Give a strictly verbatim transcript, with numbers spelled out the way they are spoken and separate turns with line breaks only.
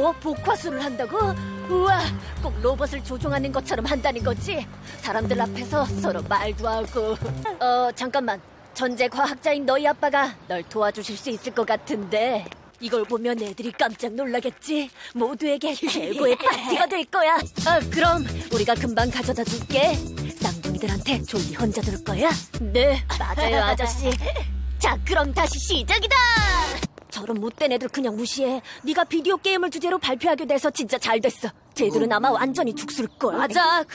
뭐 복화술을 한다고? 우와, 꼭 로봇을 조종하는 것처럼 한다는 거지? 사람들 앞에서 서로 말도 하고. 어, 잠깐만. 전제 과학자인 너희 아빠가 널 도와주실 수 있을 것 같은데 이걸 보면 애들이 깜짝 놀라겠지? 모두에게 최고의 파티가 될 거야. 아, 그럼 우리가 금방 가져다 줄게. 쌍둥이들한테 졸리 혼자 둘 거야? 네, 맞아요, 아저씨. 자, 그럼 다시 시작이다. 저런 못된 애들 그냥 무시해. 네가 비디오 게임을 주제로 발표하게 돼서 진짜 잘 됐어. 쟤들은 아마 완전히 죽술걸. 맞아.